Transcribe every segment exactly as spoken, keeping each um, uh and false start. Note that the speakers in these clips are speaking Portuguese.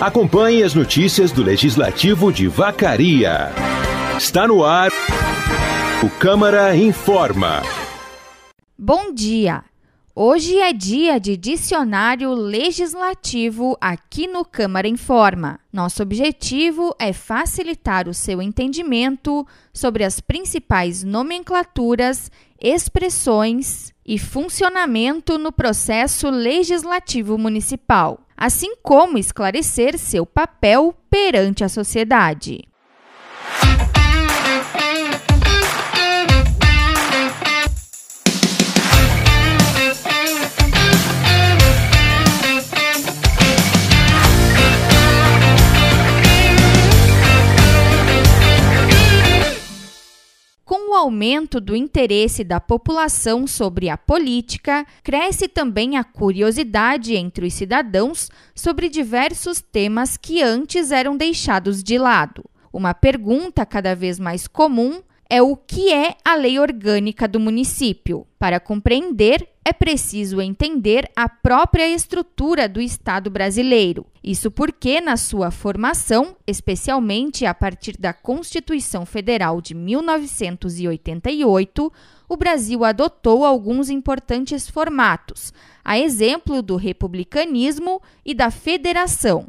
Acompanhe as notícias do Legislativo de Vacaria. Está no ar o Câmara Informa. Bom dia! Hoje é dia de dicionário legislativo aqui no Câmara Informa. Nosso objetivo é facilitar o seu entendimento sobre as principais nomenclaturas, expressões e funcionamento no processo legislativo municipal, assim como esclarecer seu papel perante a sociedade. Com o aumento do interesse da população sobre a política, cresce também a curiosidade entre os cidadãos sobre diversos temas que antes eram deixados de lado. Uma pergunta cada vez mais comum é o que é a lei orgânica do município. Para compreender, é preciso entender a própria estrutura do Estado brasileiro. Isso porque, na sua formação, especialmente a partir da Constituição Federal de mil novecentos e oitenta e oito, o Brasil adotou alguns importantes formatos, a exemplo do republicanismo e da federação.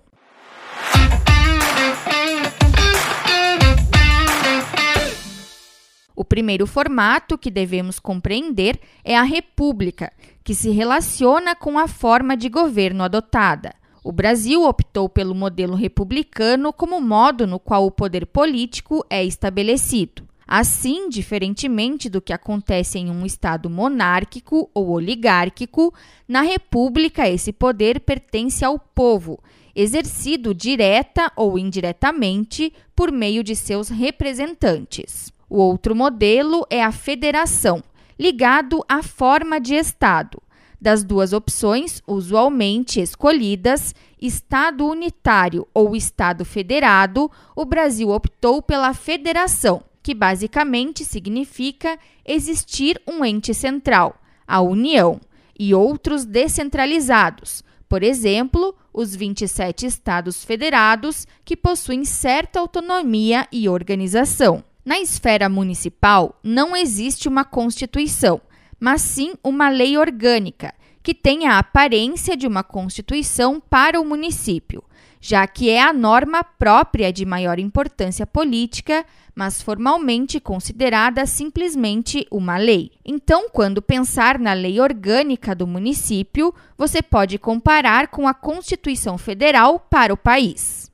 O primeiro formato que devemos compreender é a república, que se relaciona com a forma de governo adotada. O Brasil optou pelo modelo republicano como modo no qual o poder político é estabelecido. Assim, diferentemente do que acontece em um Estado monárquico ou oligárquico, na república esse poder pertence ao povo, exercido direta ou indiretamente por meio de seus representantes. O outro modelo é a federação, ligado à forma de Estado. Das duas opções, usualmente escolhidas, Estado unitário ou Estado federado, o Brasil optou pela federação, que basicamente significa existir um ente central, a União, e outros descentralizados, por exemplo, os vinte e sete Estados federados, que possuem certa autonomia e organização. Na esfera municipal, não existe uma Constituição, mas sim uma lei orgânica, que tem a aparência de uma Constituição para o município, já que é a norma própria de maior importância política, mas formalmente considerada simplesmente uma lei. Então, quando pensar na lei orgânica do município, você pode comparar com a Constituição Federal para o país.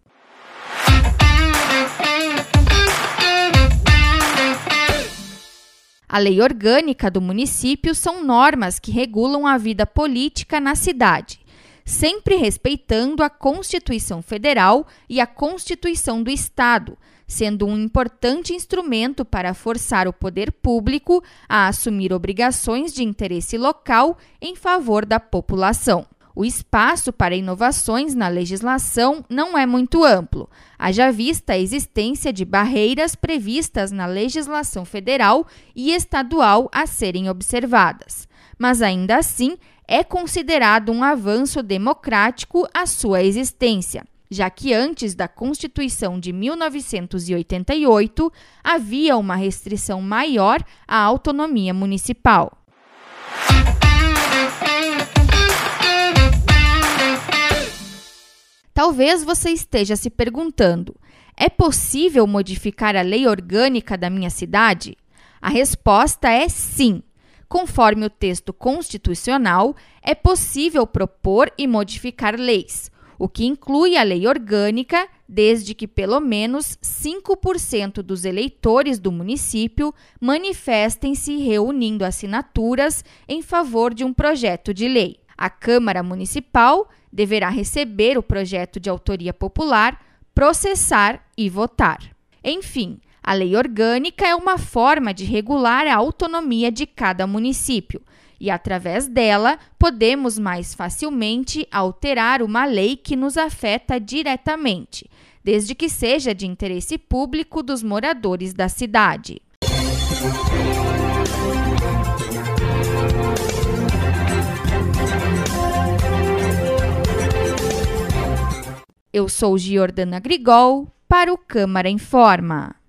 A lei orgânica do município são normas que regulam a vida política na cidade, sempre respeitando a Constituição Federal e a Constituição do Estado, sendo um importante instrumento para forçar o poder público a assumir obrigações de interesse local em favor da população. O espaço para inovações na legislação não é muito amplo, haja vista a existência de barreiras previstas na legislação federal e estadual a serem observadas. Mas, ainda assim, é considerado um avanço democrático a sua existência, já que antes da Constituição de mil novecentos e oitenta e oito havia uma restrição maior à autonomia municipal. Talvez você esteja se perguntando: é possível modificar a lei orgânica da minha cidade? A resposta é sim. Conforme o texto constitucional, é possível propor e modificar leis, o que inclui a lei orgânica, desde que pelo menos cinco por cento dos eleitores do município manifestem-se reunindo assinaturas em favor de um projeto de lei. A Câmara Municipal deverá receber o projeto de autoria popular, processar e votar. Enfim, a lei orgânica é uma forma de regular a autonomia de cada município e, através dela, podemos mais facilmente alterar uma lei que nos afeta diretamente, desde que seja de interesse público dos moradores da cidade. Eu sou Giordana Grigol para o Câmara Informa.